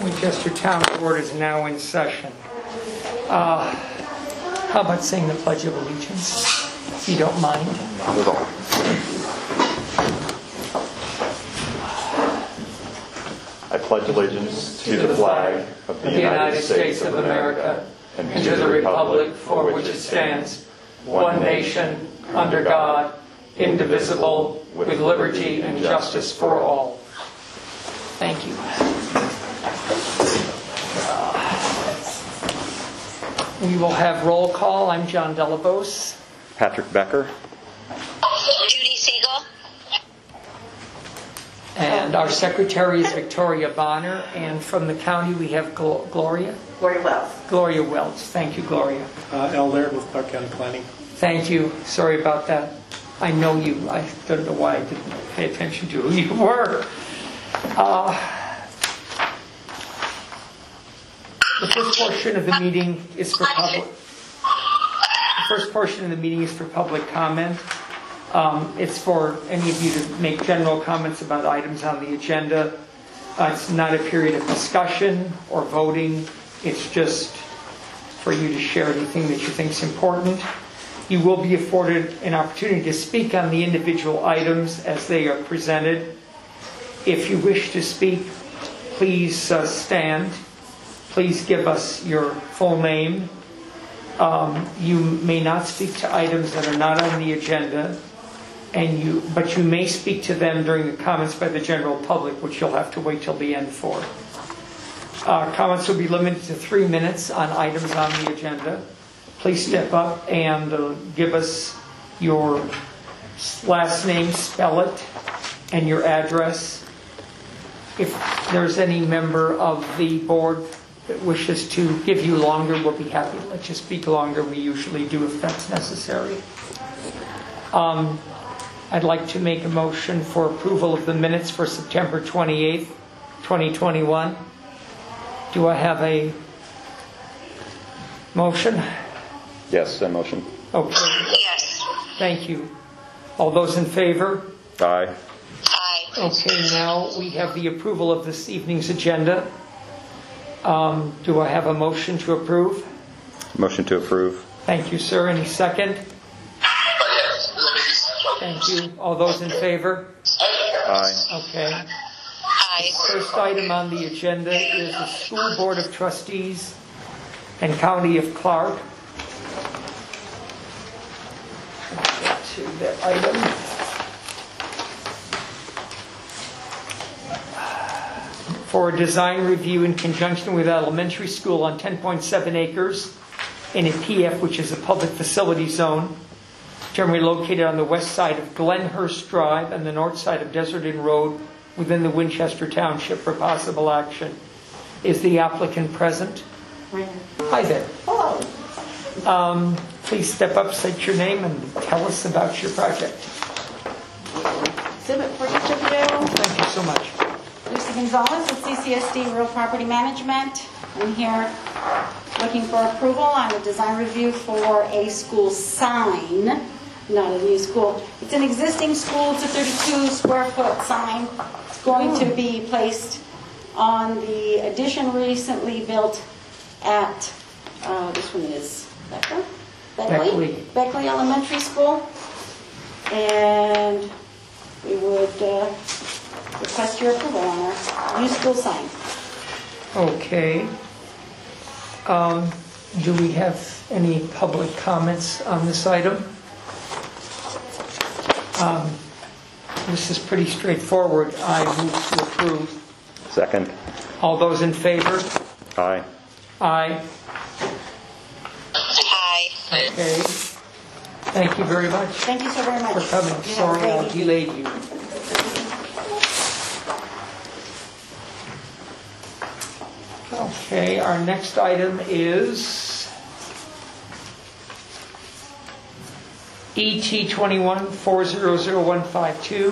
Winchester Town Board is now in session. How about saying the Pledge of Allegiance, if you don't mind? Not at all. I pledge allegiance to the flag of the United States of America and to the republic for which it stands, one nation, under God, indivisible, with liberty and justice for all. Thank you. We will have roll call. I'm John Delabose. Patrick Becker. Judy Siegel. And our secretary is Victoria Bonner. And from the county we have Gloria. Gloria Wells. Gloria Wells. Thank you, Gloria. Al Laird with Clark County Planning. Thank you. Sorry about that. I know you. I don't know why I didn't pay attention to who you were. The first portion of the meeting is for public. The first portion of the meeting is for public comment. It's for any of you to make general comments about items on the agenda. It's not a period of discussion or voting. It's just for you to share anything that you think is important. You will be afforded an opportunity to speak on the individual items as they are presented. If you wish to speak, please stand. Please give us your full name. You may not speak to items that are not on the agenda, but you may speak to them during the comments by the general public, which you'll have to wait till the end for. Comments will be limited to 3 minutes on items on the agenda. Please step up and give us your last name, spell it, and your address. If there's any member of the board that wishes to give you longer, we'll be happy to let you speak longer. We usually do if that's necessary. I'd like to make a motion for approval of the minutes for September 28th, 2021. Do I have a motion? Yes, a motion. Okay. Yes. Thank you. All those in favor? Aye. Aye. Okay, now we have the approval of this evening's agenda. Do I have a motion to approve? Motion to approve. Thank you, sir. Any second? Thank you. All those in favor? Aye. Okay. Aye. First item on the agenda is the School Board of Trustees and County of Clark. Let's get to that item. For a design review in conjunction with elementary school on 10.7 acres in a PF, which is a public facility zone, generally located on the west side of Glenhurst Drive and the north side of Desert Inn Road within the Winchester Township for possible action. Is the applicant present? Hi there. Hello. Please step up, state your name, and tell us about your project. Exhibit for each of you. Thank you so much. Lucy Gonzalez with CCSD Real Property Management. I'm here looking for approval on a design review for a school sign, not a new school. It's an existing school. It's a 32 square foot sign. It's going to be placed on the addition recently built at, this one is Beckley Elementary School. And we would request your approval on our new school sign. Okay. Do we have any public comments on this item? This is pretty straightforward. I move to approve. Second. All those in favor? Aye. Aye. Aye. Okay. Thank you very much Thank you so very much. for coming. Sorry I delayed you. Okay, our next item is ET 21400152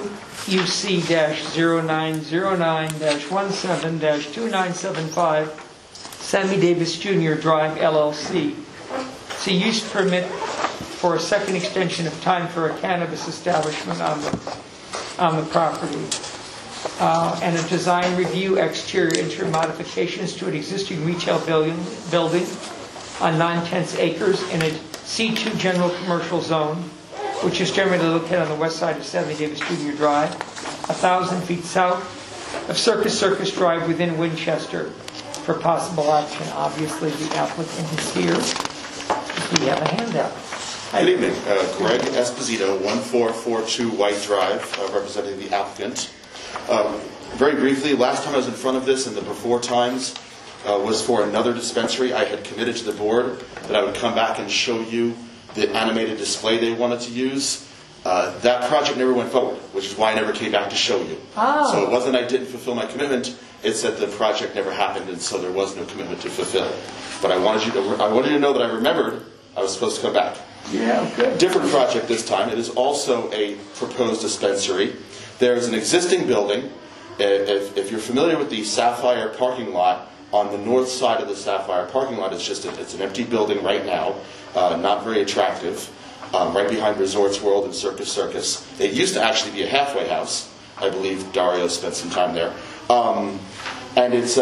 UC-0909-17-2975 Sammy Davis Jr. Drive LLC. It's a use permit for a second extension of time for a cannabis establishment on the property. and a design review, exterior interior modifications to an existing retail building on 9/10 acres in a C2 general commercial zone, which is generally located on the west side of 70 Davis Junior Drive, 1,000 feet south of Circus Drive within Winchester. For possible action, obviously the applicant is here. We have a handout. Good evening. Greg Esposito, 1442 White Drive, representing the applicant. Very briefly, last time I was in front of this and the before times was for another dispensary. I had committed to the board that I would come back and show you the animated display they wanted to use. That project never went forward, which is why I never came back to show you. Oh. So it wasn't I didn't fulfill my commitment, it's that the project never happened, and so there was no commitment to fulfill. But I wanted you to know that I remembered I was supposed to come back. Yeah, good. Different project this time. It is also a proposed dispensary. There's an existing building. If you're familiar with the Sapphire parking lot, on the north side of the Sapphire parking lot, it's an empty building right now, not very attractive, right behind Resorts World and Circus. It used to actually be a halfway house. I believe Dario spent some time there. And it's,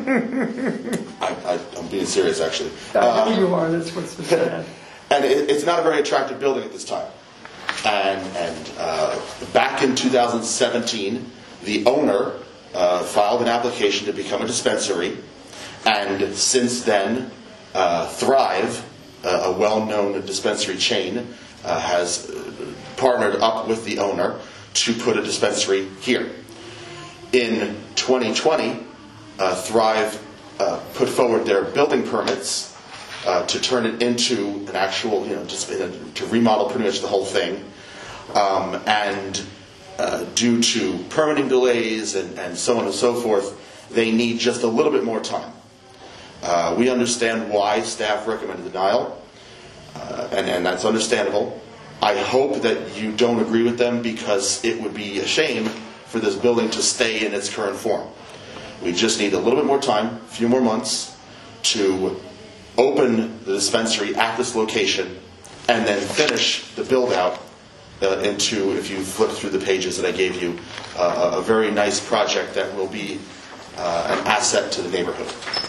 I'm being serious actually. I know you are, that's what's so sad. And it's not a very attractive building at this time. And back in 2017, the owner filed an application to become a dispensary. And since then, Thrive, a well-known dispensary chain, has partnered up with the owner to put a dispensary here. In 2020, Thrive put forward their building permits to turn it into an actual, to remodel pretty much the whole thing. And due to permitting delays and so on and so forth, they need just a little bit more time. We understand why staff recommended denial, and that's understandable. I hope that you don't agree with them, because it would be a shame for this building to stay in its current form. We just need a little bit more time, a few more months, to open the dispensary at this location and then finish the build-out into, if you flip through the pages that I gave you, a very nice project that will be an asset to the neighborhood.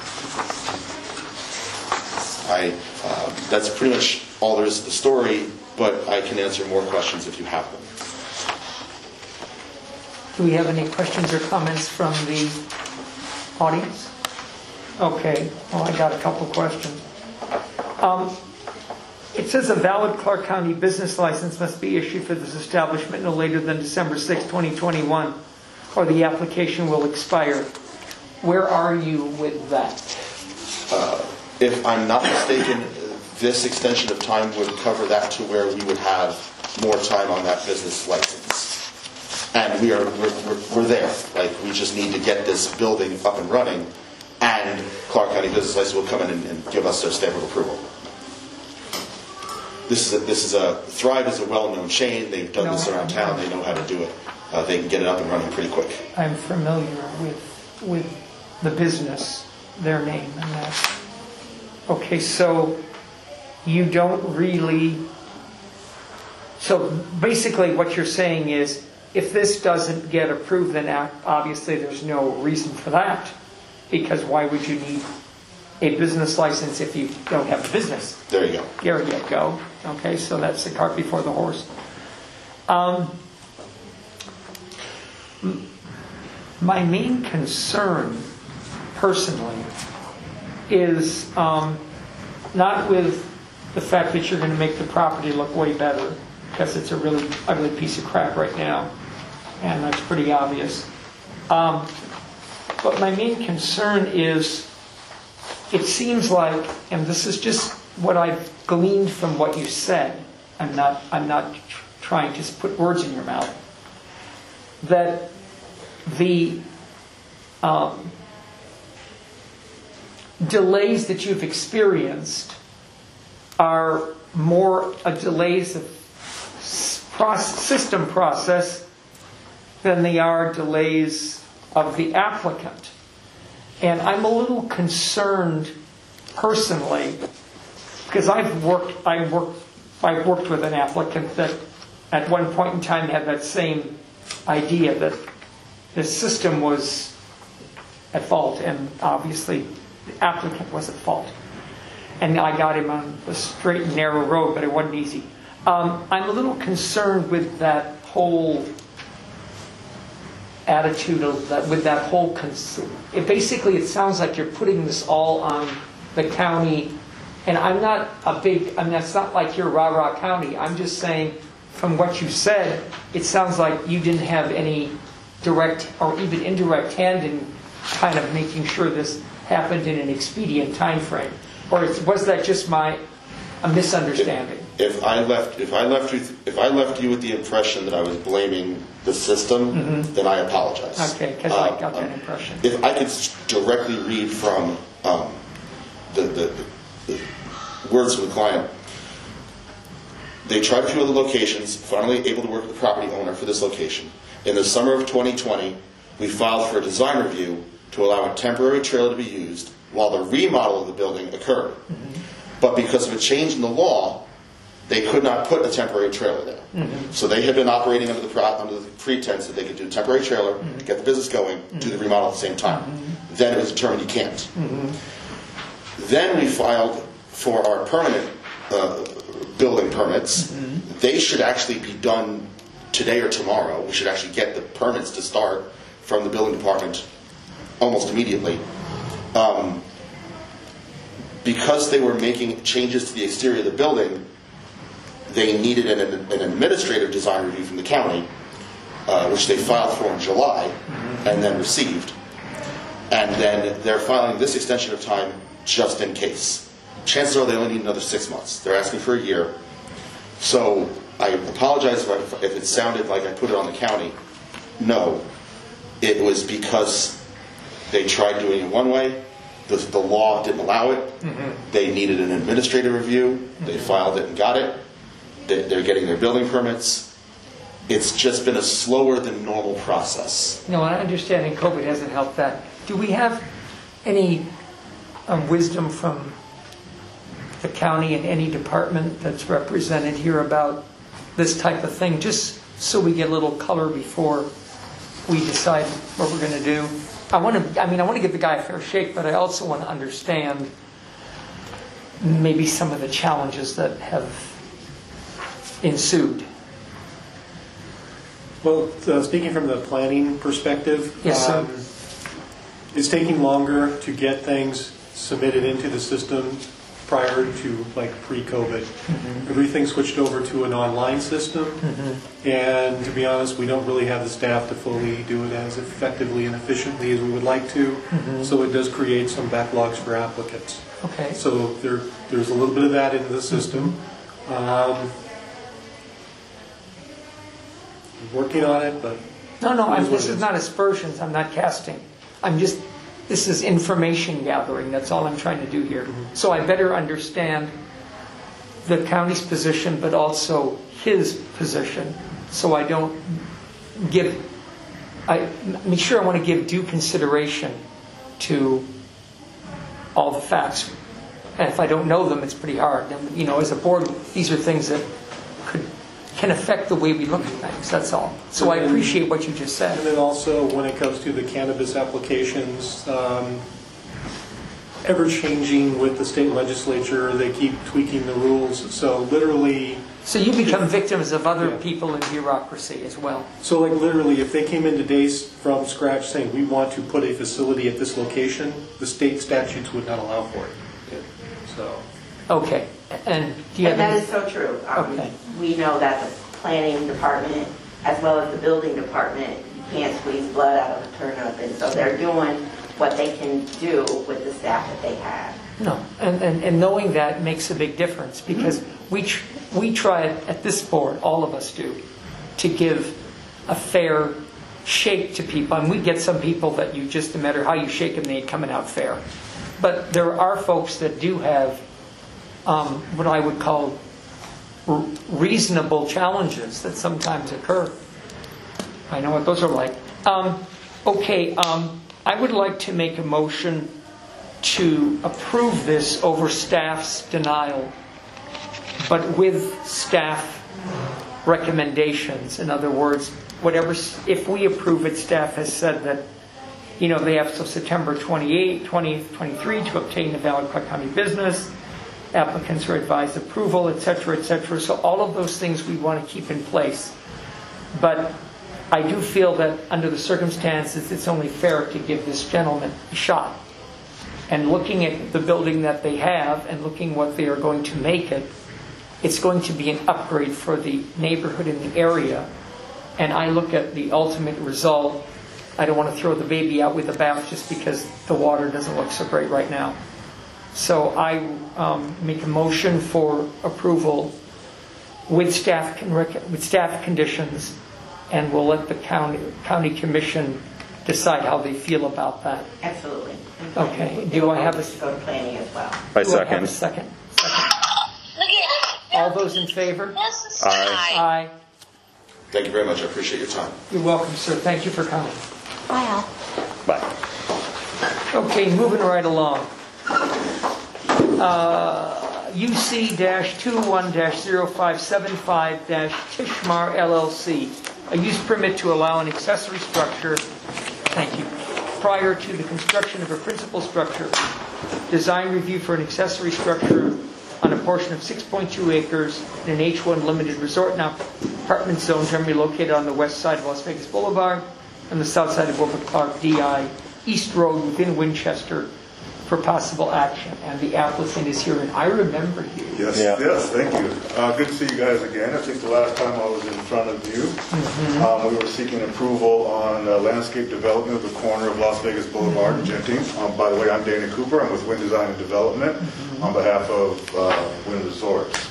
That's pretty much all there is to the story, but I can answer more questions if you have them. Do we have any questions or comments from the audience? Okay, well, I got a couple questions. It says a valid Clark County business license must be issued for this establishment no later than December 6, 2021, or the application will expire. Where are you with that? If I'm not mistaken, this extension of time would cover that to where we would have more time on that business license. And we're there. Like, we just need to get this building up and running, and Clark County Business License will come in and give us their stamp of approval. Thrive is a well-known chain. They've done this around town. They know how to do it. They can get it up and running pretty quick. I'm familiar with the business, their name and that. Okay, so you don't really... So basically what you're saying is, if this doesn't get approved, then obviously there's no reason for that. Because why would you need a business license if you don't have a business? There you go. There you go. Okay, so that's the cart before the horse. My main concern, personally, is not with the fact that you're going to make the property look way better, because it's a really ugly piece of crap right now, and that's pretty obvious. But my main concern is, it seems like, and this is just what I've gleaned from what you said, I'm not trying to put words in your mouth, that the delays that you've experienced are more delays of system process than they are delays of the applicant. And I'm a little concerned personally, because I've worked with an applicant that at one point in time had that same idea, that the system was at fault, and obviously the applicant was at fault. And I got him on the straight and narrow road, but it wasn't easy. I'm a little concerned with that whole attitude of that, with that whole. Basically, it sounds like you're putting this all on the county, and I'm not a big. I mean, it's not like you're rah-rah county. I'm just saying, from what you said, it sounds like you didn't have any direct or even indirect hand in kind of making sure this happened in an expedient time frame, or was that just a misunderstanding? If I left you with the impression that I was blaming the system, then I apologize. Okay, because I got that impression. If I could directly read from the words of the client, they tried a few other locations, finally able to work with the property owner for this location. In the summer of 2020, we filed for a design review to allow a temporary trailer to be used while the remodel of the building occurred. But because of a change in the law, they could not put a temporary trailer there. So they had been operating under the pretense that they could do a temporary trailer, get the business going, do the remodel at the same time. Then it was determined you can't. Then we filed for our permanent building permits. They should actually be done today or tomorrow. We should actually get the permits to start from the building department almost immediately. Because they were making changes to the exterior of the building, they needed an administrative design review from the county, which they filed for in July and then received. And then they're filing this extension of time just in case. Chances are they only need another 6 months. They're asking for a year. So I apologize if it sounded like I put it on the county. No. It was because they tried doing it one way. The law didn't allow it. They needed an administrative review. They filed it and got it. They're getting their building permits. It's just been a slower than normal process. No, I understand, and COVID hasn't helped that. Do we have any wisdom from the county and any department that's represented here about this type of thing, just so we get a little color before we decide what we're going to do? I want to give the guy a fair shake, but I also want to understand maybe some of the challenges that have ensued. Well, speaking from the planning perspective, Yes, sir. It's taking longer to get things submitted into the system prior to pre-COVID. Everything switched over to an online system, and to be honest, we don't really have the staff to fully do it as effectively and efficiently as we would like to, so it does create some backlogs for applicants. Okay. So there's a little bit of that in the system. Working on it, but No, this is not aspersions. I'm not casting. This is information gathering. That's all I'm trying to do here. So I better understand the county's position, but also his position, so I don't I want to give due consideration to all the facts. And if I don't know them, it's pretty hard. And, as a board, these are things that can affect the way we look at things, that's all. So I appreciate what you just said. And then also, when it comes to the cannabis applications, ever-changing with the state legislature, they keep tweaking the rules. So literally... So you become victims of other people in bureaucracy as well. So literally, if they came in today from scratch saying, we want to put a facility at this location, the state statutes would not allow for it. So... Okay. And do you have that any... is so true. Okay. We know that the planning department, as well as the building department, you can't squeeze blood out of a turnip, and so they're doing what they can do with the staff that they have. No, and knowing that makes a big difference, because we try at this board, all of us do, to give a fair shake to people. And we get some people that you just, no matter how you shake them, they ain't coming out fair. But there are folks that do have what I would call reasonable challenges that sometimes occur. I know what those are like. I would like to make a motion to approve this over staff's denial, but with staff recommendations. In other words, whatever, if we approve it, staff has said that, you know, they have till September 28th, 20th, 23 to obtain the valid Clark County business. Applicants are advised approval, et cetera, et cetera. So all of those things we want to keep in place. But I do feel that under the circumstances, it's only fair to give this gentleman a shot. And looking at the building that they have and looking what they are going to make it, it's going to be an upgrade for the neighborhood in the area. And I look at the ultimate result. I don't want to throw the baby out with the bath just because the water doesn't look so great right now. So I make a motion for approval with staff conditions, and we'll let the county commission decide how they feel about that. Absolutely. Okay. Do I have a go to planning as well? I do I have a second? All those in favor? Aye. Aye. Thank you very much. I appreciate your time. You're welcome, sir. Thank you for coming. Bye, Al. Bye. Okay, moving right along. UC-21-0575-Tishmar LLC, a use permit to allow an accessory structure, thank you, prior to the construction of a principal structure. Design review for an accessory structure on a portion of 6.2 acres in an H1 limited resort and apartment zone generally located on the west side of Las Vegas Boulevard and the south side of Wilbur Clark DI East Road within Winchester for possible action. And the applicant is here, and I remember you. Yes, Yeah. yes, thank you. Good to see you guys again. I think the last time I was in front of you, we were seeking approval on landscape development of the corner of Las Vegas Boulevard and Genting. By the way, I'm Dana Cooper. I'm with Wind Design and Development on behalf of Wind Resorts.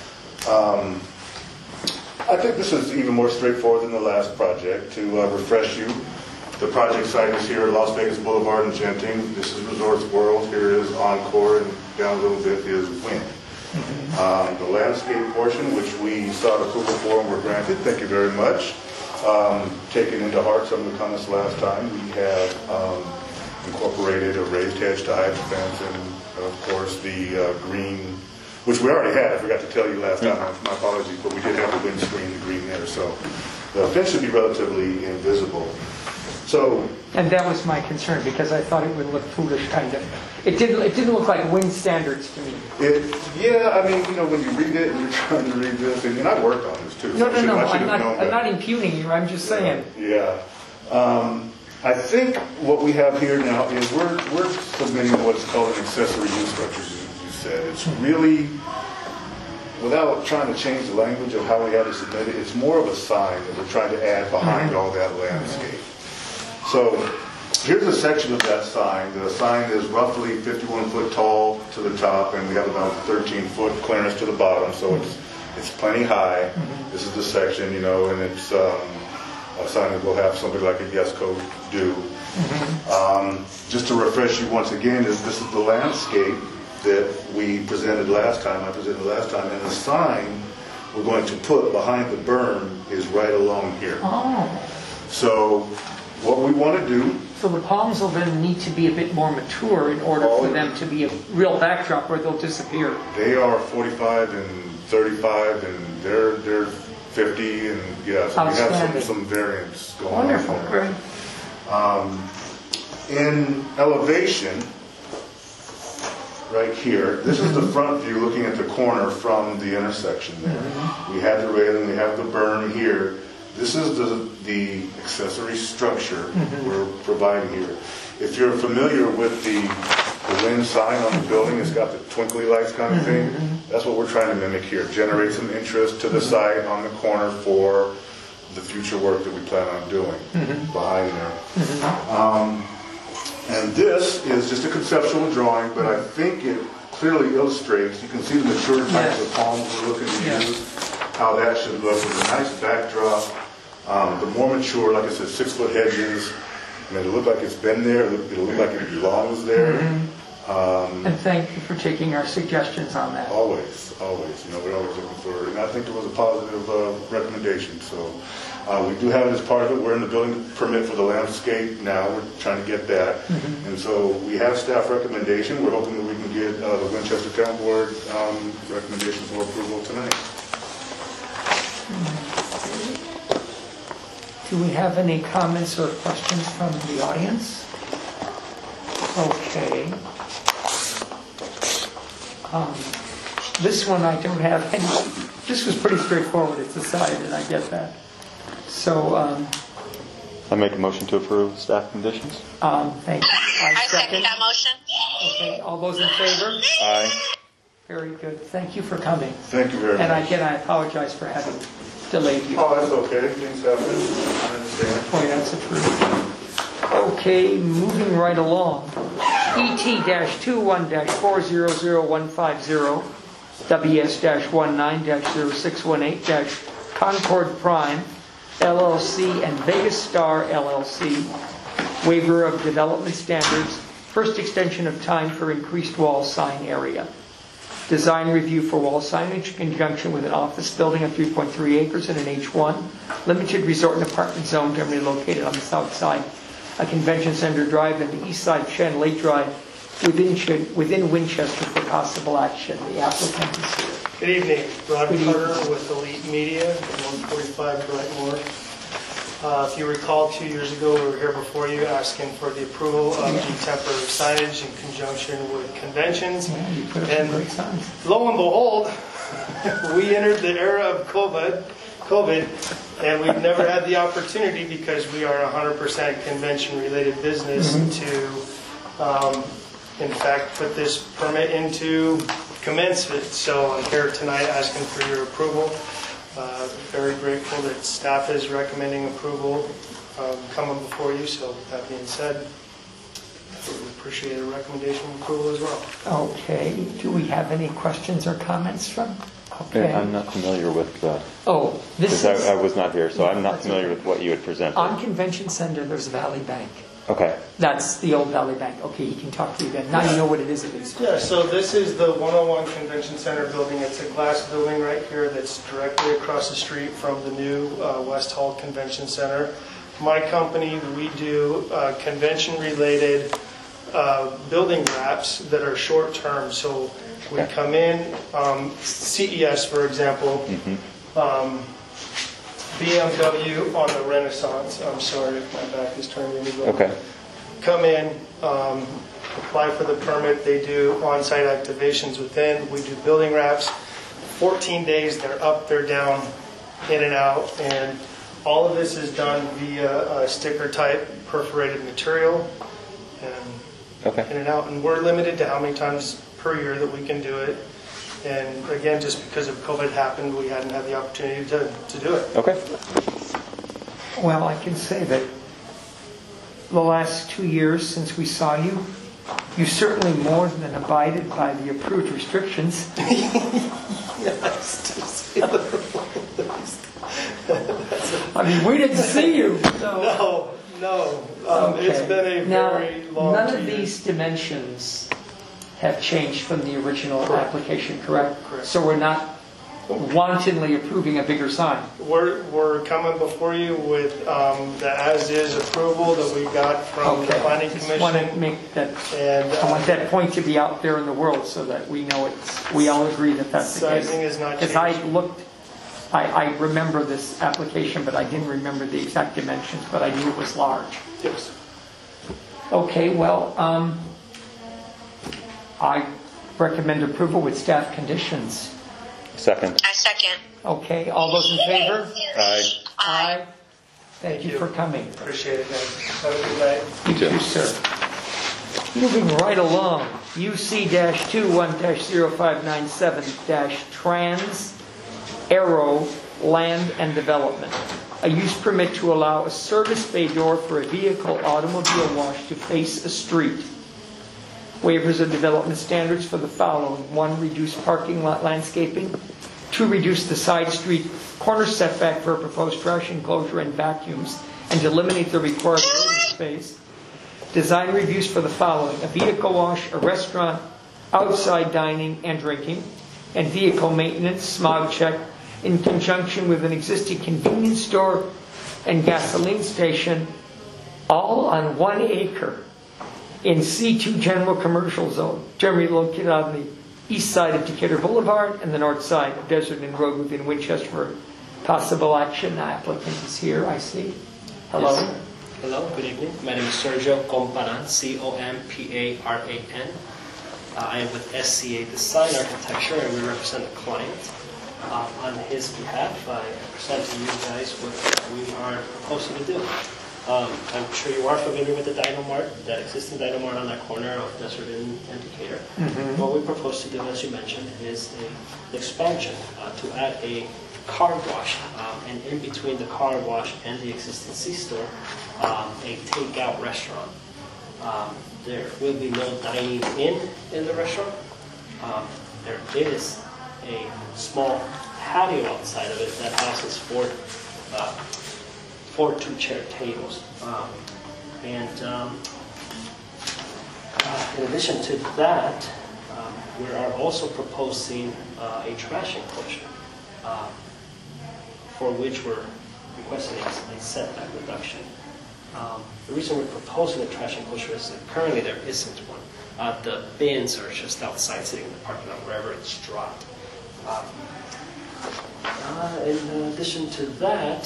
I think this is even more straightforward than the last project. To refresh you, the project site is here at Las Vegas Boulevard and Genting. This is Resorts World. Here is Encore, and down a little bit is Wind. The landscape portion, which we sought approval for and were granted, thank you very much. Taking into heart some of the comments last time, we have incorporated a raised hedge to hide the fence, and of course the green, which we already had. I forgot to tell you last time. My apologies, but we did have the windscreen, the green there, so the fence should be relatively invisible. So, And that was my concern, because I thought it would look foolish, kind of. It didn't look like wind standards to me. yeah, I mean, you know, when you read it and you're trying to read this, and I worked on this too. No, so no, I no, should have known I'm better. not impugning you, I'm just saying. Yeah. I think what we have here now is we're submitting what's called an accessory use structure, as you said. It's really, without trying to change the language of how we had to submit it, it's more of a sign that we're trying to add behind all that landscape. So here's a section of that sign. The sign is roughly 51 foot tall to the top, and we have about 13 foot clearance to the bottom, so it's plenty high. This is the section, you know, and it's a sign that will have somebody like a Yes Code do. Just to refresh you once again, this is the landscape that we presented last time, and the sign we're going to put behind the berm is right along here. Oh. So what we want to do, So the palms will then need to be a bit more mature in order for them to be a real backdrop, or they'll disappear. they are 45 and 35, and they're 50, and yeah, so we have Outstanding. some variance going Wonderful, on there. great. In elevation, right here, this is the front view looking at the corner from the intersection there. We have the railing, we have the berm here. This is the accessory structure we're providing here. If you're familiar with the wind sign on the building, it's got the twinkly lights kind of thing. That's what we're trying to mimic here. Generate some interest to the site on the corner for the future work that we plan on doing behind there. And this is just a conceptual drawing, but I think it clearly illustrates, you can see the mature types of palms we're looking to use, how that should look with a nice backdrop. The more mature, like I said, 6 foot hedges, and it'll look like it's been there, it'll look like it belongs there. And thank you for taking our suggestions on that. Always, you know, we're always looking for, and I think it was a positive recommendation, so we do have it as part of it. We're in the building permit for the landscape now, we're trying to get that, and so we have staff recommendation. We're hoping that we can get the Winchester Town Board recommendation for approval tonight. Do we have any comments or questions from the audience? Okay. This one I don't have any. This was pretty straightforward. It's decided, I get that. So, I make a motion to approve staff conditions. thank you. I second that motion. Okay, all those in favor? Aye. Very good. Thank you for coming. Thank you very And much. again, I apologize for having delayed you. Oh, that's okay. Things happen. I understand. Point out the truth. Okay, moving right along. ET-21-400-150, WS-19-0618-Concord Prime, LLC, and Vegas Star, LLC, waiver of development standards, first extension of time for increased wall sign area. Design review for wall signage in conjunction with an office building of 3.3 acres in an H1, limited resort and apartment zone generally located on the south side, a convention center drive, and the east side Shen Lake Drive within Winchester for possible action. The applicant is here. Good evening, Rod Good Carter evening. with Elite Media, 145 Brightmoor. If you recall, 2 years ago, we were here before you asking for the approval of the temporary signage in conjunction with conventions. Yeah, you put up some great signs. Lo and behold, we entered the era of COVID, and we've never had the opportunity, because we are a 100% convention-related business, to, in fact, put this permit into commencement. So I'm here tonight asking for your approval. Very grateful that staff is recommending approval coming before you. So with that being said, we appreciate a recommendation of approval as well. Okay, do we have any questions or comments from? Okay. I'm not familiar with Oh, this because is, I was not here, so I'm not familiar with what you had presented. on Convention Center, there's Valley Bank. Okay. That's the old Valley Bank. Okay, you can talk to you then. Now you know what it is at least. Yeah, so this is the 101 Convention Center building. It's a glass building right here that's directly across the street from the new West Hall Convention Center. My company, we do convention-related building wraps that are short-term. So we come in, CES, for example, BMW on the Renaissance. I'm sorry if my back is turned into the Okay. Come in, apply for the permit. They do on-site activations within. We do building wraps. 14 days, they're up, they're down, in and out. And all of this is done via sticker type perforated material and Okay. in and out. And we're limited to how many times per year that we can do it. And again, just because of COVID happened, we hadn't had the opportunity to do it. Okay. Well, I can say that the last 2 years since we saw you, you certainly more than abided by the approved restrictions. I mean, we didn't see you. So. No. Okay. It's been a Now, very long none 2 of years. these dimensions have changed from the original application, correct? Correct. So we're not wantonly approving a bigger sign. We're coming before you with the as-is approval that we got from the Okay. planning Just want to commission. make that, And I want that point to be out there in the world so that we know it's, we all agree that that's the case. sizing is not Because I changed. looked, I remember this application, but I didn't remember the exact dimensions, but I knew it was large. Yes. Okay, well, I recommend approval with staff conditions. Second. I second. Okay, all those in favor? Aye. Aye. Thank you for coming. Appreciate it, guys. Have a good night. You too, sir. Moving right along, UC-21-0597-Trans Aero Land and Development. A use permit to allow a service bay door for a vehicle automobile wash to face a street. Waivers of development standards for the following. 1, reduce parking lot landscaping. 2, reduce the side street corner setback for a proposed trash enclosure and vacuums and to eliminate the required loading space. Design reviews for the following. A vehicle wash, a restaurant, outside dining and drinking, and vehicle maintenance, smog check, in conjunction with an existing convenience store and gasoline station, all on 1 acre in C2 General Commercial Zone, generally located on the east side of Decatur Boulevard and the north side of Desert Inn Road within Winchester. For possible action, the applicant is here, I see. Hello. Yes. Hello, good evening. My name is Sergio Comparan, Comparan. I am with SCA Design Architecture, and we represent the client. On his behalf, I present to you guys what we are proposing to do. I'm sure you are familiar with the Dynamart, that existing Dynamart on that corner of Desert Inn and Decatur. What we propose to do, as you mentioned, is an expansion to add a car wash, and in between the car wash and the existing C-store, a takeout restaurant. There will be no dining in the restaurant. There is a small patio outside of it that houses four two-chair tables. In addition to that, we are also proposing a trash enclosure, for which we're requesting a setback reduction. The reason we're proposing a trash enclosure is that currently there isn't one. The bins are just outside, sitting in the parking lot, wherever it's dropped. In addition to that,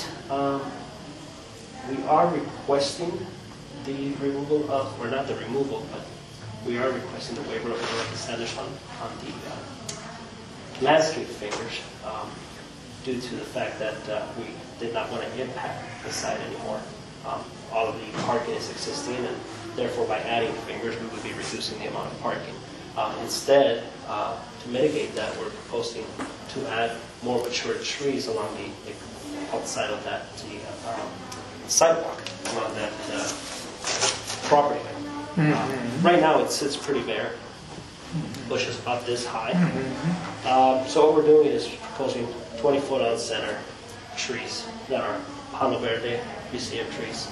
we are requesting the removal of, or not the removal, but we are requesting the waiver of the standards on the landscape fingers, due to the fact that we did not want to impact the site anymore. All of the parking is existing, and therefore by adding fingers, we would be reducing the amount of parking. Instead, to mitigate that, we're proposing to add more mature trees along the outside of that sidewalk along that property line. Right now, it sits pretty bare. Bushes about this high. So what we're doing is proposing 20-foot on center trees that are Palo Verde museum trees,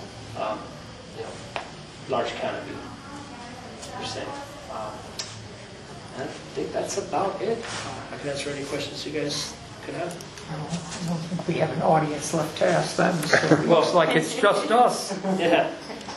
large canopy percent. I think that's about it. I can answer any questions you guys could have. I don't think we have an audience left to ask them, so it looks like it's just us. Yeah.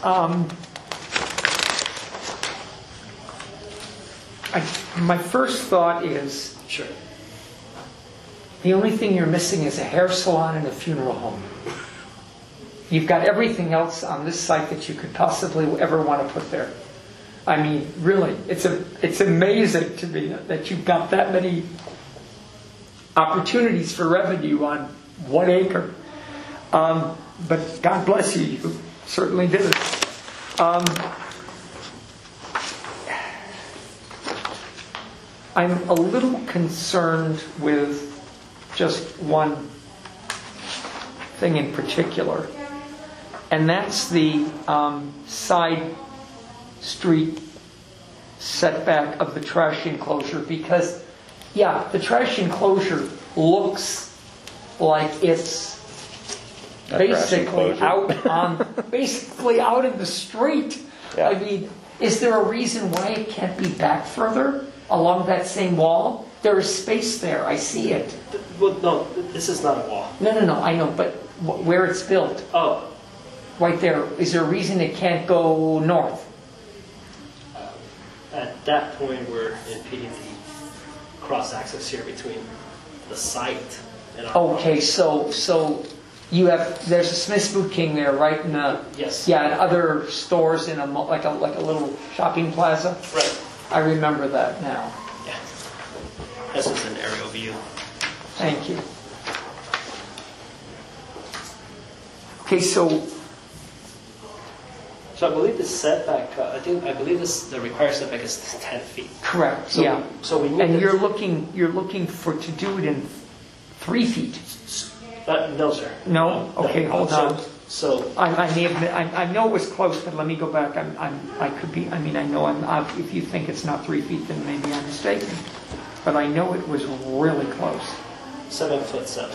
My first thought is, Sure. the only thing you're missing is a hair salon and a funeral home. You've got everything else on this site that you could possibly ever want to put there. I mean, really, it's amazing to me that you've got that many opportunities for revenue on 1 acre. But God bless you, you certainly did it. I'm a little concerned with just one thing in particular, and that's the side street setback of the trash enclosure, because, yeah, the trash enclosure looks like it's basically out in the street. Yeah. I mean, is there a reason why it can't be back further along that same wall? There is space there. I see it. Well, no, this is not a wall. No, I know, but where it's built, Oh, right there, is there a reason it can't go north? at that point, we're impeding the cross-access here between the site and our Okay, so there's a Smith's Boot King there, right? In Yes. Yeah, and other stores in like a little shopping plaza. Right. I remember that now. Yeah. This is an aerial view. Thank you. Okay, so So I believe the setback, I believe the required setback is 10 feet. correct, So, yeah. So we need And to- you're looking to do it in 3 feet. no, sir. No? Okay, hold on. So I know it was close, but let me go back. I could be. I mean, I know. If you think it's not 3 feet, then maybe I'm mistaken. But I know it was really close. 7'7".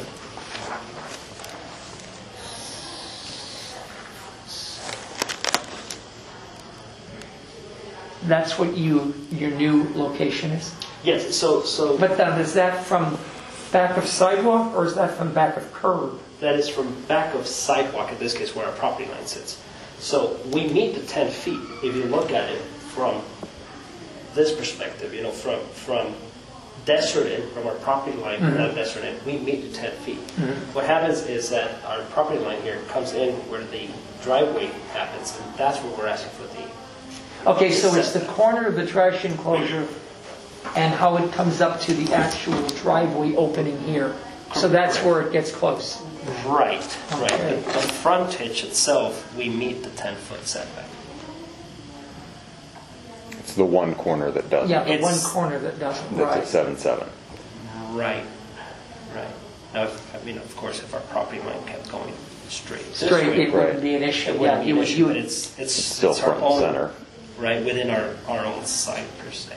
That's what your new location is. Yes. So But then is that from back of sidewalk or is that from back of curb? that is from back of sidewalk, in this case, where our property line sits. So we meet the 10 feet. If you look at it from this perspective, from Desert from our property line, not Desert we meet the 10 feet. What happens is that our property line here comes in where the driveway happens, and that's where we're asking for the... Okay, so it's the corner of the trash enclosure and how it comes up to the actual driveway opening here. So that's where it gets close. Right. Okay. The frontage itself, we meet the 10-foot setback. It's the one corner that doesn't. Yeah, the one It's- corner that doesn't, That's right. at 7.7. Right. Now, of course, if our property line kept going straight. this Straight, way, it wouldn't be an issue. It Yeah, wouldn't be you an would, issue, you but would, it's Still it's our front and own, center. right, within our own site per se.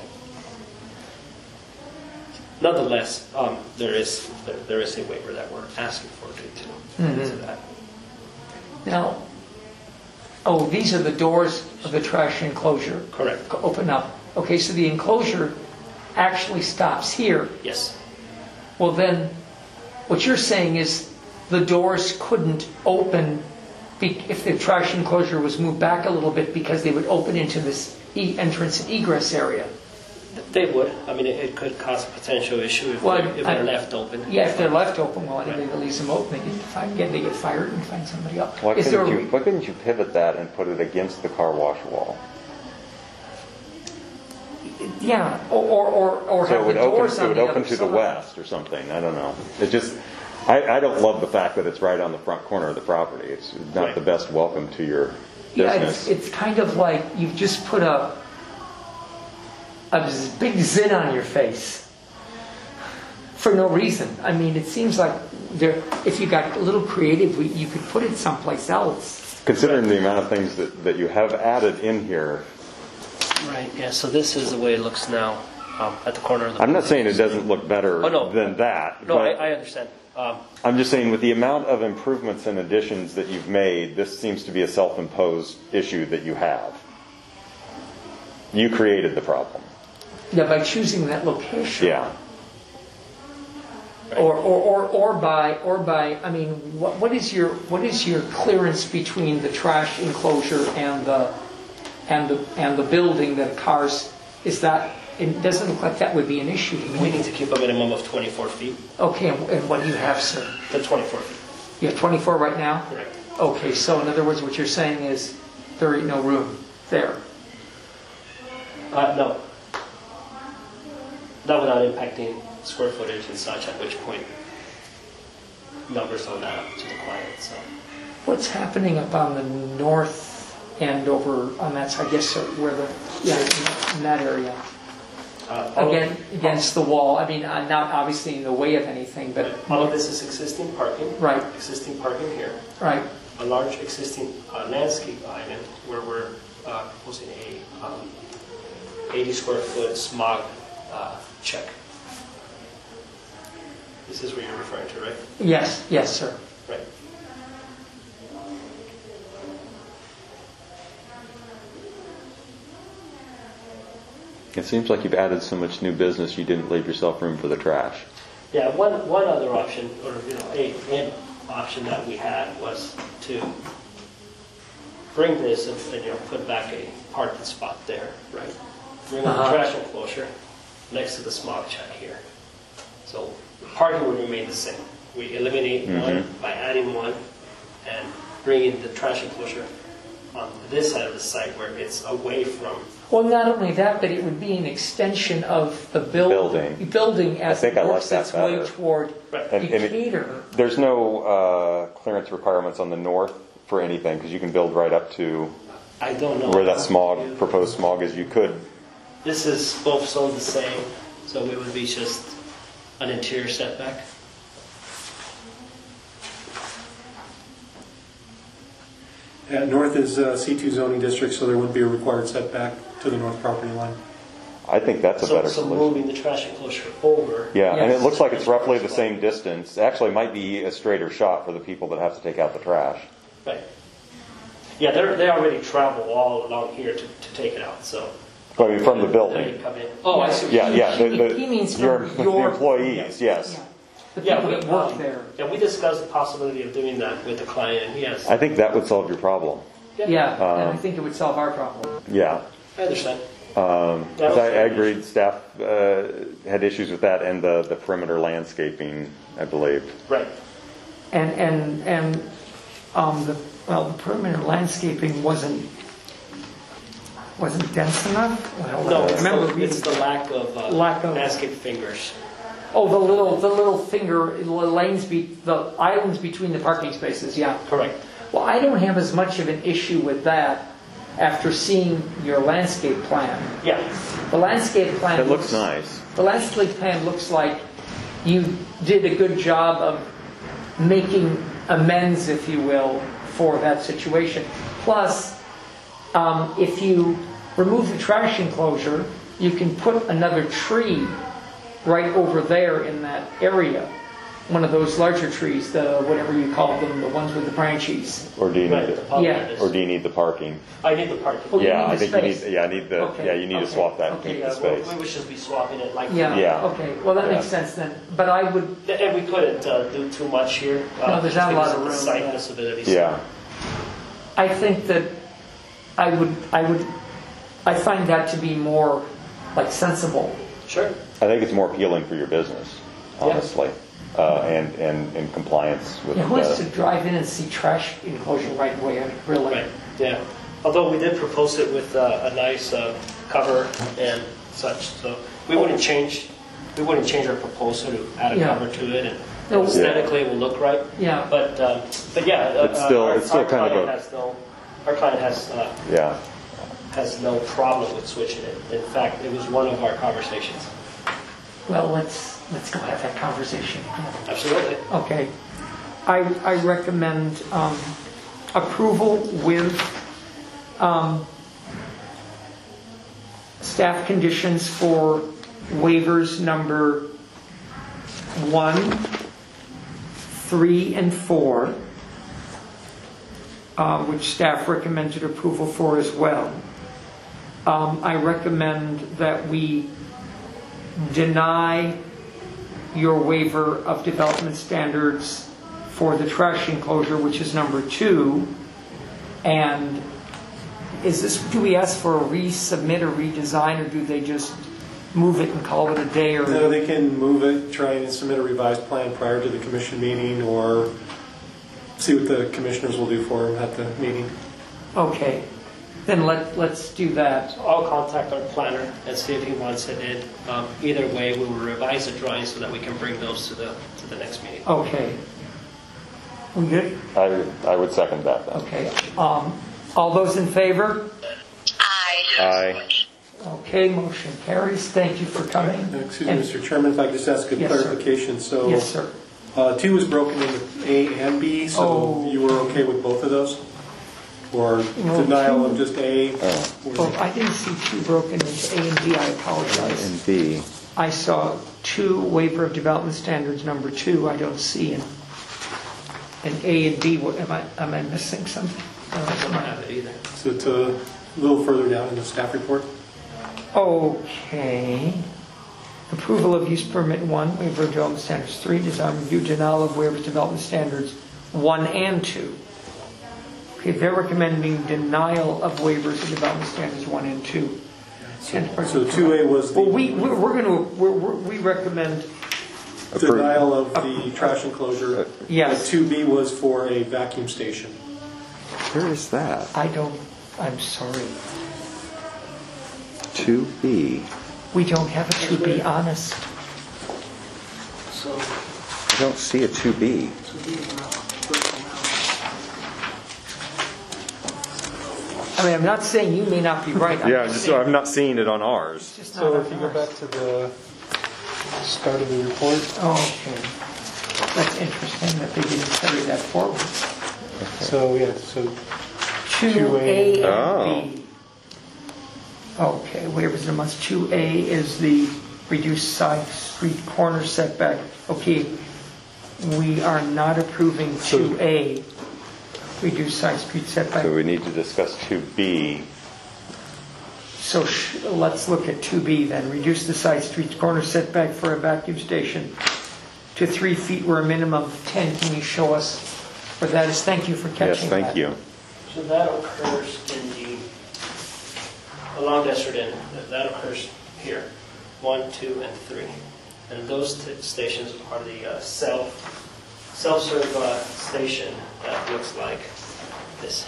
Nonetheless, there is a waiver that we're asking for due to that. now, oh, these are the doors of the trash enclosure. Correct. Open up. Okay, so the enclosure actually stops here. Yes. Well, then, what you're saying is the doors couldn't open if the trash enclosure was moved back a little bit because they would open into this entrance and egress area. They would. I mean, it could cause a potential issue if they're left open. Yeah, if they're left open, well, anybody that leaves them open, they get fired and find somebody else. Why Is there couldn't you pivot that and put it against the car wash wall? yeah, or So have it the would doors open, on it the would open other to the side. west or something. I don't know. It just, I don't love the fact that it's right on the front corner of the property. It's not Right. the best welcome to your Yeah, business. it's kind of like you've just put a big zit on your face for no reason. I mean, it seems like if you got a little creative, you could put it someplace else. Considering the amount of things that you have added in here, Right. Yeah. So this is the way it looks now at the corner of the. I'm not saying it doesn't look better Oh, no. than that. No, but I understand. I'm just saying with the amount of improvements and additions that you've made, this seems to be a self-imposed issue that you have. You created the problem. Yeah, by choosing that location. Yeah. Or by I mean, what is your clearance between the trash enclosure and the building that cars, is that, it doesn't look like that would be an issue to We me. need to keep a minimum of 24 feet. Okay, and what do you have, sir? The 24 feet. You have 24 right now? Correct. Okay, so in other words, what you're saying is there ain't no room there. No. Not without impacting square footage and such, at which point numbers will add up to the client. So What's happening up on the north end over on that side, I guess, where in that area? Again, against the wall. I mean, not obviously in the way of anything, but all of this is existing parking. Right. Existing parking here. right. A large existing landscape island where we're proposing a 80 square foot smog check. This is what you're referring to, right? Yes, sir. Right. It seems like you've added so much new business you didn't leave yourself room for the trash. Yeah, one other option, or an option that we had was to bring this and put back a parking spot there, right? Bring in the trash enclosure next to the smog check here. So the parking would remain the same. We eliminate one by adding one and bringing the trash enclosure on this side of the site where it's away from. Well, not only that, but it would be an extension of the building as I think it I like works that its way better. toward Decatur. There's no clearance requirements on the north for anything because you can build right up to I don't know where that proposed smog is. You could. This is both zoned the same, so it would be just an interior setback. North is C2 zoning district, so there wouldn't be a required setback to the north property line. I think that's a better So solution. moving the trash enclosure over. Yeah, and Yes. it looks like it's roughly the same distance. Actually, might be a straighter shot for the people that have to take out the trash. Right. Yeah, they already travel all along here to take it out, so. I mean, from the They building. come in. Oh, I see. Yeah. He means from the your employees, yes. The Yeah, people that work there. Yeah, we discussed the possibility of doing that with the client, and he has. I think that would solve your problem. Yeah, and I think it would solve our problem. Yeah. I understand. 'Cause I agreed, staff had issues with that and the perimeter landscaping, I believe. Right. And the perimeter landscaping wasn't dense enough? Well, No, I remember it's the lack of landscape fingers. Oh, the little finger lanes, the islands between the parking spaces, yeah. Correct. Well, I don't have as much of an issue with that after seeing your landscape plan. Yeah. The landscape plan It looks nice. The landscape plan looks like you did a good job of making amends, if you will, for that situation. Plus, if you remove the trash enclosure, you can put another tree right over there in that area. One of those larger trees, the whatever you call them, the ones with the branches. Or do you Right, need the it? pollinators. Or do you need the parking? I need the parking. Oh, you Yeah, need I the think you space. need. Yeah, I need the. Okay, Yeah, you need to okay, swap that. okay. Keep Yeah, the space. we would just be swapping it like Yeah, Yeah. okay. Well, that Yeah. makes sense then. But I would, And we couldn't do too much here. No, there's not a lot because of the room, site yeah. disabilities. Yeah. I think that I find that to be more like sensible. Sure. I think it's more appealing for your business, honestly, and in compliance with. Who wants to drive in and see trash enclosure right away? I mean, really? Right. Yeah. Although we did propose it with a nice cover and such, so we wouldn't change our proposal to add a Yeah. cover to it, and No. aesthetically it will look right. Yeah. But yeah, It's still our kind of client has no problem with switching it. In fact, it was one of our conversations. Well, let's go have that conversation. Absolutely. Okay. I recommend approval with staff conditions for waivers number 1, 3, and 4, which staff recommended approval for as well. I recommend that we deny your waiver of development standards for the trash enclosure, which is number 2. And do we ask for a resubmit or redesign, or do they just move it and call it a day? Or No, they can move it, try and submit a revised plan prior to the commission meeting, or see what the commissioners will do for them at the meeting. Okay, then let's do that. I'll contact our planner and see if he wants it in. Either way, we will revise the drawings so that we can bring those to the next meeting. Okay. We good? I would second that. Then. Okay. All those in favor? Aye. Aye. Okay, motion carries. Thank you for coming. Excuse me, Mr. Chairman, if I could just ask a Yes, sir. clarification. So, Yes, sir. 2 is broken into A and B, so Oh. you were okay with both of those? Or denial of just A? Well, I didn't see 2 broken into A and B. I apologize. And B. I saw 2 waiver of development standards number 2. I don't see in A and B. What am I missing something? I don't have it either. So it's a little further down in the staff report. Okay. Approval of use permit 1, waiver of development standards 3, design review, denial of waivers development standards 1 and 2. Okay, they're recommending denial of waivers of development standards 1 and 2. So 2A was the Well, we recommend, denial of the trash enclosure. yes. 2B was for a vacuum station. Where is that? I'm sorry. 2B. We don't have a 2B, honest. So I don't see a 2B. I mean, I'm not saying you may not be right. I'm not seeing it on ours. Just So not if you on go ours. back to the start of the report. Okay. That's interesting that they didn't carry that forward. So, yeah, so 2A Oh. and B. Okay, waivers and must. 2A is the reduced side street corner setback. Okay, we are not approving 2A, reduced side street setback. So we need to discuss 2B. So let's look at 2B then. Reduce the side street corner setback for a vacuum station to 3 feet where a minimum of 10. Can you show us where that is? Thank you for Yes, catching that. thank you. that occurs in the along Desert Inn, that occurs here, 1, 2, and 3. And those stations are the self-serve station that looks like this.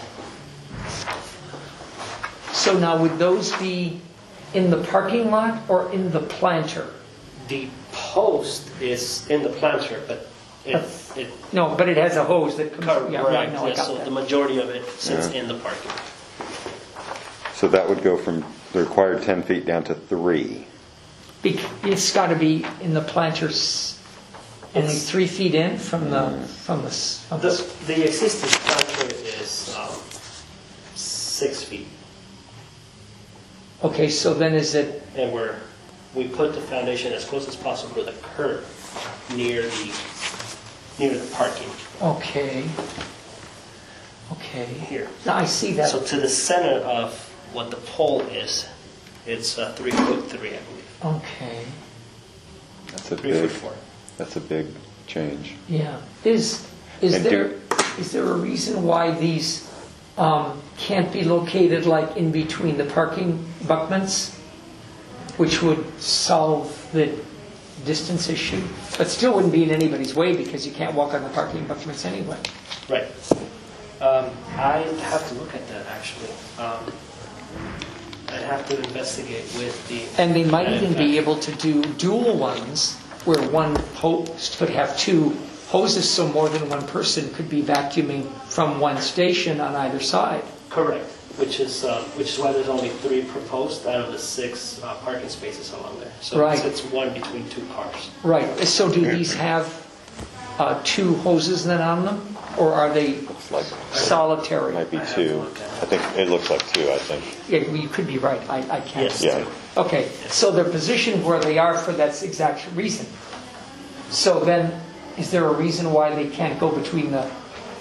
So now, would those be in the parking lot or in the planter? The post is in the planter, but it No, but it has a hose that comes. correct. Yeah, right, no, I got So that. the majority of it sits in the parking. So that would go from the required 10 feet down to 3. It's got to be in the planters, only It's- 3 feet in from the. The existing planter is 6 feet, Okay, so then is it? and we put the foundation as close as possible to the curb near the parking Okay. Okay. here. Now I see that. So to the center of what the pole is, it's 3'3", I believe. Okay. That's a 3'4". That's a big change. Yeah. Is And there a reason why these can't be located like in between the parking abutments, which would solve the distance issue, but still wouldn't be in anybody's way because you can't walk on the parking abutments anyway? Right. I have to look at that actually. I'd have to investigate with the. And they might even be able to do dual ones where one host could have 2 hoses, so more than one person could be vacuuming from one station on either side. Correct. Which is why there's only 3 proposed out of the 6 parking spaces along there. So Right. it's one between 2 cars. Right. So do these have 2 hoses then on them, or are they Like, solitary? might be I have to 2. look at it. I think it looks like 2, I think. Yeah, well, you could be right. I can't. Yes. Yeah. Okay, so they're positioned where they are for that exact reason. So then, is there a reason why they can't go between the,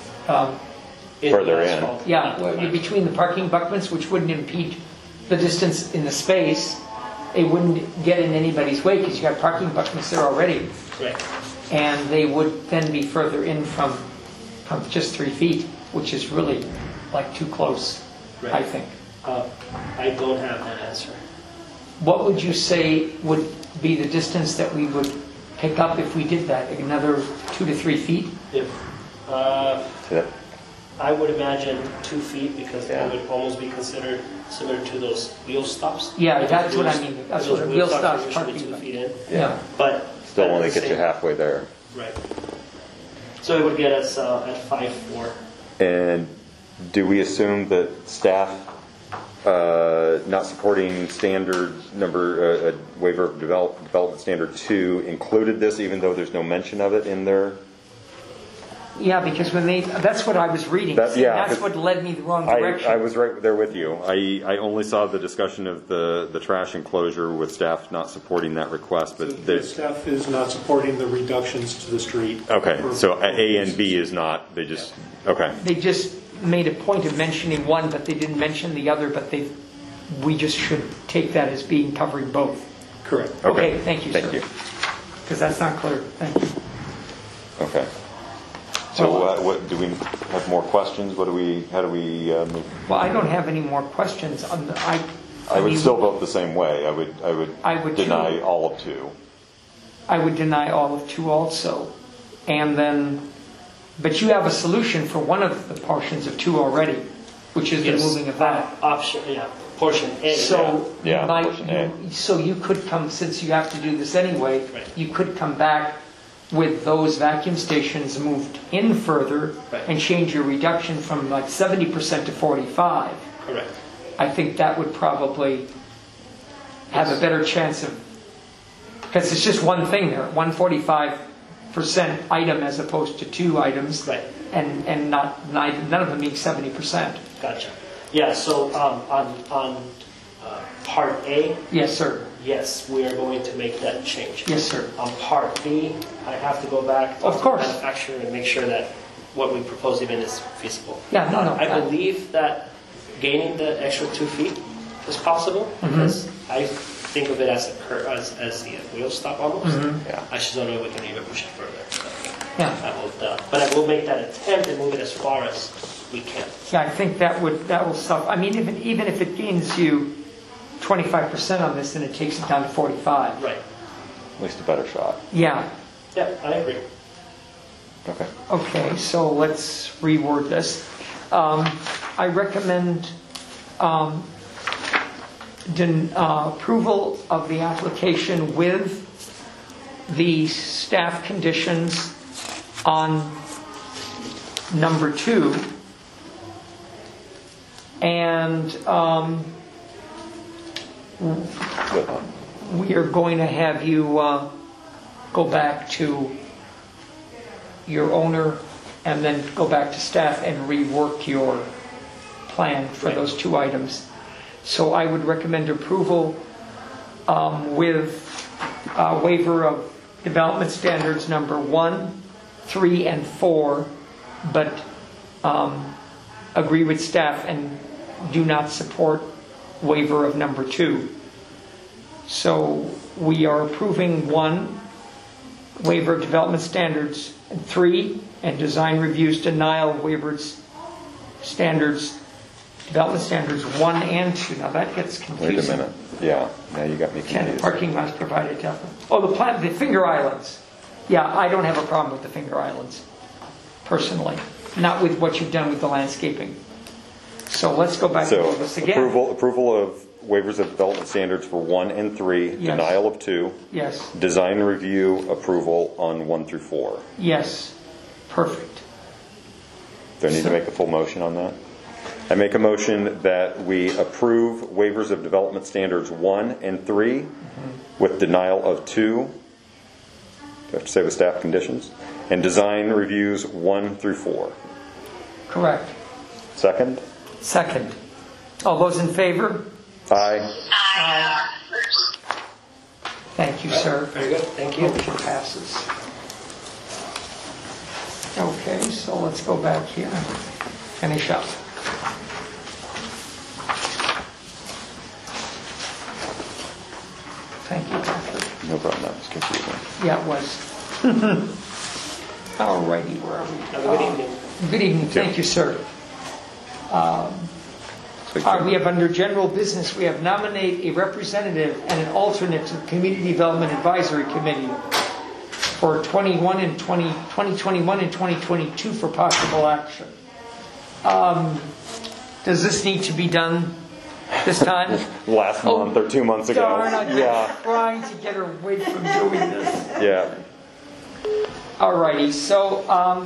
Further the in. asphalt, yeah, not the line. between the parking abutments, which wouldn't impede the distance in the space? It wouldn't get in anybody's way because you got parking abutments there already, Right. and they would then be further in from just 3 feet, which is really like too close, I Right. think. I don't have that answer. What would you say would be the distance that we would pick up if we did that? Another 2 to 3 feet? If See that? I would imagine 2 feet because Yeah. it would almost be considered similar to those wheel stops. Yeah, Those that's what I wheels- mean. That's those what a wheel stops are stop's usually parking 2 lot. feet in. Yeah. But Still at only the get you same- halfway there. Right. So it would get us at 5'4". And do we assume that staff not supporting standard number, waiver of development standard 2 included this, even though there's no mention of it in there? Yeah, because that's what I was reading. That- See, yeah, that's 'cause what led me the wrong I direction. was right there with you. I only saw the discussion of the trash enclosure with staff not supporting that request, but The there's, staff is not supporting the reductions to the street. okay, so A and B is not, they just, okay. They just made a point of mentioning one, but they didn't mention the other, but we just should take that as being covering both. Correct. Okay, thank you, sir. Thank you. Because that's not clear. Thank you. Okay. So what, do we have more questions? How do we move? Well, I don't have any more questions. I would mean, still vote the same way. I would too. deny all of 2. I would deny all of 2 also. And then, but you have a solution for one of the portions of 2 already, which is the Yes. moving of that. Option, portion A. So Yeah, you might, portion A. so you could come, since you have to do this anyway, Right. you could come back with those vacuum stations moved in further Right. and change your reduction from like 70% to 45. Correct. I think that would probably have a better chance of, because it's just one thing there, 145% item as opposed to 2 items. Right. And none of them being 70%. Gotcha. Yeah, so on part A, Yes, sir. yes, we are going to make that change. Yes, sir. On part B, I have to go back to Of course. the manufacturer and make sure that what we propose even is feasible. Yeah, no. I believe that gaining the extra 2 feet is possible Mm-hmm. because I think of it as as the wheel stop almost. Mm-hmm. Yeah. I just don't know if we can even push it further. So Yeah. but I will make that attempt and move it as far as we can. Yeah, I think that will suffer. I mean, even if it gains you 25% on this, then it takes it down to 45. Right. At least a better shot. Yeah. Yeah, I agree. Okay. Okay, so let's reword this. I recommend approval of the application with the staff conditions on number 2. And we are going to have you go back to your owner and then go back to staff and rework your plan for those 2 items. So I would recommend approval with waiver of development standards number 1, 3, and 4, but agree with staff and do not support waiver of number 2. So we are approving 1, waiver of development standards, and 3, and design reviews denial of waivers standards, development standards 1 and 2. Now that gets confusing. Wait a minute. Yeah, now you got me confused. Parking lots provided definitely. Oh, the finger islands. Yeah, I don't have a problem with the finger islands, personally. Not with what you've done with the landscaping. So let's go back to this again. Approval of waivers of development standards for 1 and 3, Yes. denial of 2. Yes. Design review approval on 1 through 4. Yes. Perfect. Do I need to make a full motion on that? I make a motion that we approve waivers of development standards 1 and 3 with denial of 2. Do I have to say with staff conditions? And design reviews 1 through 4. Correct. Second? Second. All those in favor? Aye. Aye. Thank you, sir. Very good, thank you. Motion passes. Okay, so let's go back here. Finish up. Thank you, Patrick. No problem, that was confusing. Yeah, it was. All righty, where are we? Have a good evening. Good evening, thank you, sir. We have under general business, we have nominate a representative and an alternate to the Community Development Advisory Committee for 2021 and 2022 for possible action. Does this need to be done this time? Last month or 2 months ago. Darn, I'm Yeah. trying to get away from doing this. Yeah. Alrighty, so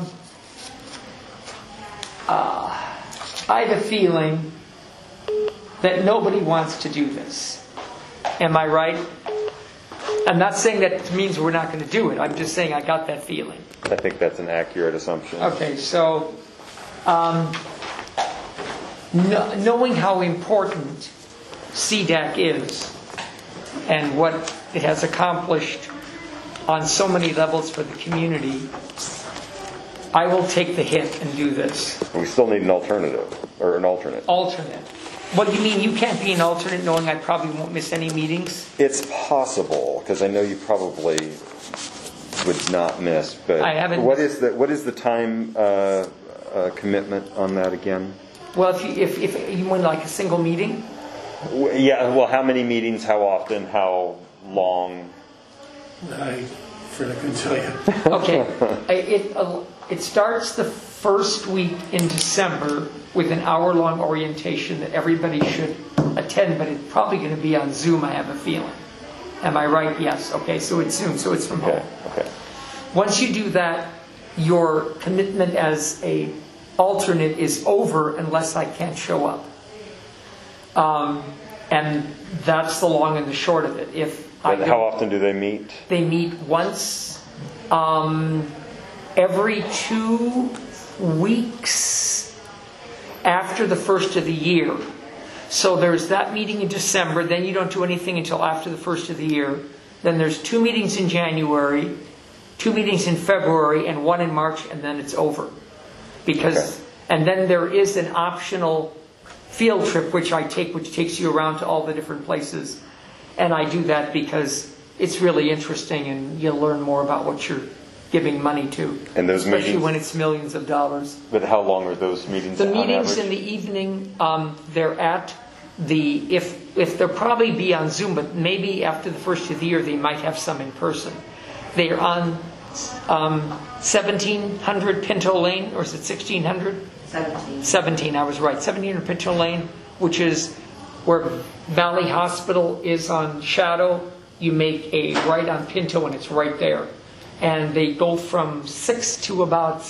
I have a feeling that nobody wants to do this. Am I right? I'm not saying that means we're not going to do it. I'm just saying I got that feeling. I think that's an accurate assumption. Okay, so knowing how important CDAC is and what it has accomplished on so many levels for the community, I will take the hit and do this. We still need an alternative, or an alternate. Alternate. What do you mean you can't be an alternate knowing I probably won't miss any meetings? It's possible, because I know you probably would not miss, but I haven't what is the time commitment on that again? Well, if you want like a single meeting? Yeah, well, how many meetings, how often, how long? I couldn't tell you. Okay. It starts the first week in December with an hour-long orientation that everybody should attend, but it's probably going to be on Zoom, I have a feeling. Am I right? Yes. Okay, so it's Zoom, so it's from home. Okay. Once you do that, your commitment as a alternate is over unless I can't show up. And that's the long and the short of it. How often do they meet? They meet once every 2 weeks after the first of the year. So there's that meeting in December, then you don't do anything until after the first of the year. Then there's 2 meetings in January, 2 meetings in February, and 1 in March, and then it's over. And then there is an optional field trip which I take, which takes you around to all the different places. And I do that because it's really interesting and you'll learn more about what you're giving money to. And those especially meetings, when it's millions of dollars. But how long are those meetings? The on meetings average? in the evening, they're at if if they'll probably be on Zoom, but maybe after the first of the year they might have some in person. They are on 1700 Pinto Lane, or is it 1600? 17, I was right. 1700 Pinto Lane, which is where Valley Hospital is on Shadow. You make a right on Pinto and it's right there. And they go from 6 to about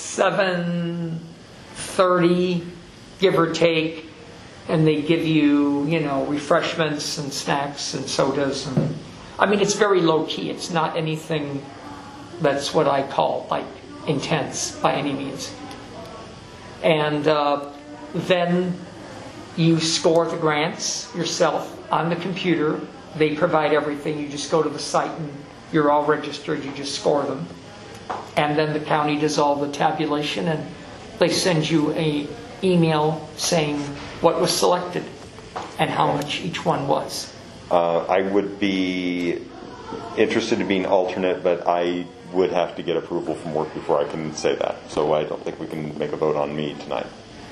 7:30, give or take. And they give you, refreshments and snacks and sodas. And, I mean, it's very low key. It's not anything that's what I call like intense by any means. And then you score the grants yourself on the computer. They provide everything. You just go to the site and you're all registered. You just score them. And then the county does all the tabulation and they send you an email saying what was selected and how much each one was. I would be interested in being alternate, but I would have to get approval from work before I can say that. So I don't think we can make a vote on me tonight.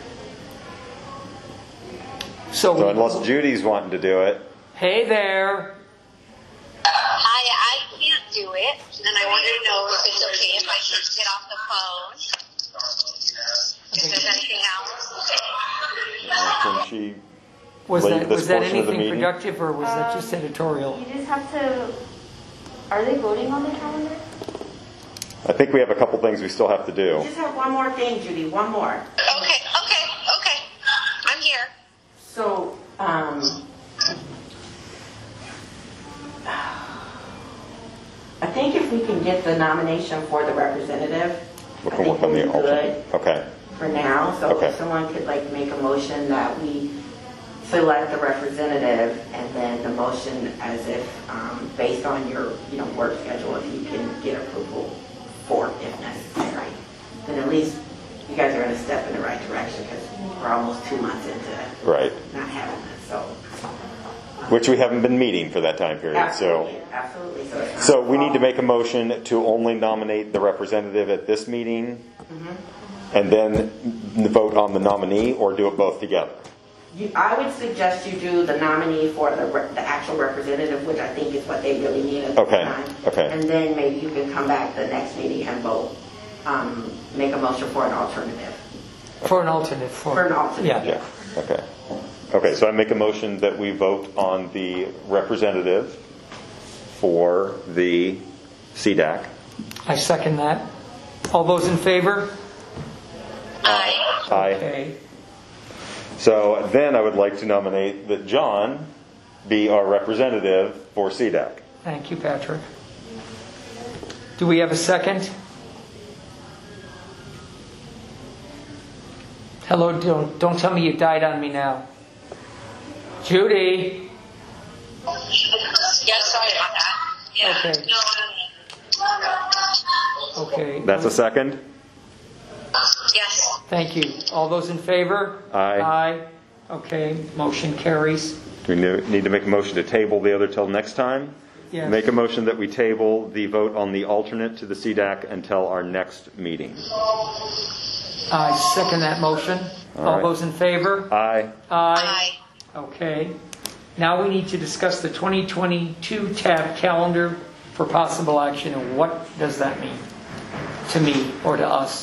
So unless Judy's wanting to do it. Hey there. I can't do it, and I wanted to know if it's okay if I just get off the phone. If there's anything else. Can she Was leave this that portion of the anything meeting? productive, or was that just editorial? You just have to. Are they voting on the calendar? I think we have a couple things we still have to do. We just have one more thing, Judy, one more. Okay. I'm here. So, I think if we can get the nomination for the representative, We I can think work on we'll the be good alternate. Okay. for now. So Okay. if someone could make a motion that we select the representative, and then the motion as if based on your work schedule, if you can get approval for it if necessary, then at least you guys are going to step in the right direction because we're almost 2 months into Right. not having this. So Which we haven't been meeting for that time period. absolutely. So we need to make a motion to only nominate the representative at this meeting, and then vote on the nominee, or do it both together. I would suggest you do the nominee for the actual representative, which I think is what they really need at this time. Okay. And then maybe you can come back the next meeting and vote, make a motion for an alternative. For an alternate. For an alternate, Yeah. Okay. Okay, so I make a motion that we vote on the representative for the CDAC. I second that. All those in favor? Aye. Aye. Okay. So then I would like to nominate that John be our representative for CDAC. Thank you, Patrick. Do we have a second? Hello, don't tell me you died on me now. Judy? Yeah, sorry about that. Yeah. Okay. Okay. That's a second? Yes. Thank you. All those in favor? Aye. Aye. Okay, motion carries. Do we need to make a motion to table the other till next time? Yes. Make a motion that we table the vote on the alternate to the CDAC until our next meeting. I second that motion. All All right. those in favor? Aye. Aye. Okay. Now we need to discuss the 2022 tab calendar for possible action, and what does that mean to me or to us?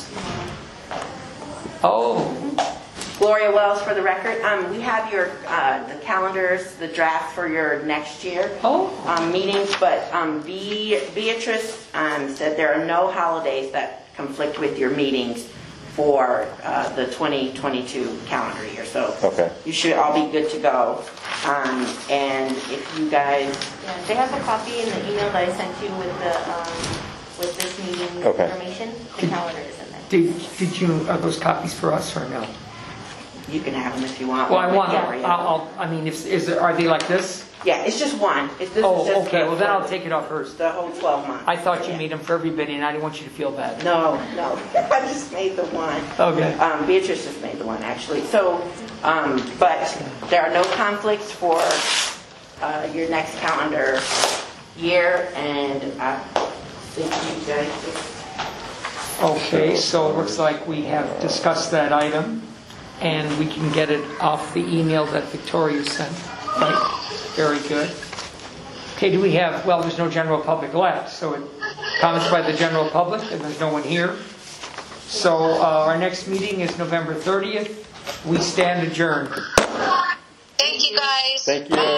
Oh, Gloria Wells for the record. We have your the calendars, the draft for your next year meetings, but Beatrice said there are no holidays that conflict with your meetings for the 2022 calendar year. So you should all be good to go. And if you guys... Yeah, they have a copy in the email that I sent you with this meeting information. The calendar is in there. did you, are those copies for us or no? You can have them if you want. Well, I want Yeah. them. I mean, are they like this? Yeah, it's just one. This is just Okay. Well, then I'll take it off hers. the whole 12 months. I thought you made them for everybody, and I didn't want you to feel bad. No. I just made the one. Okay. Beatrice just made the one, actually. So, but there are no conflicts for your next calendar year, and I think you guys just... Okay, so it looks like we have discussed that item, and we can get it off the email that Victoria sent, right? Very good. Okay, do we have, well, there's no general public left, so comments by the general public, and there's no one here. So our next meeting is November 30th. We stand adjourned. Thank you, guys. Thank you.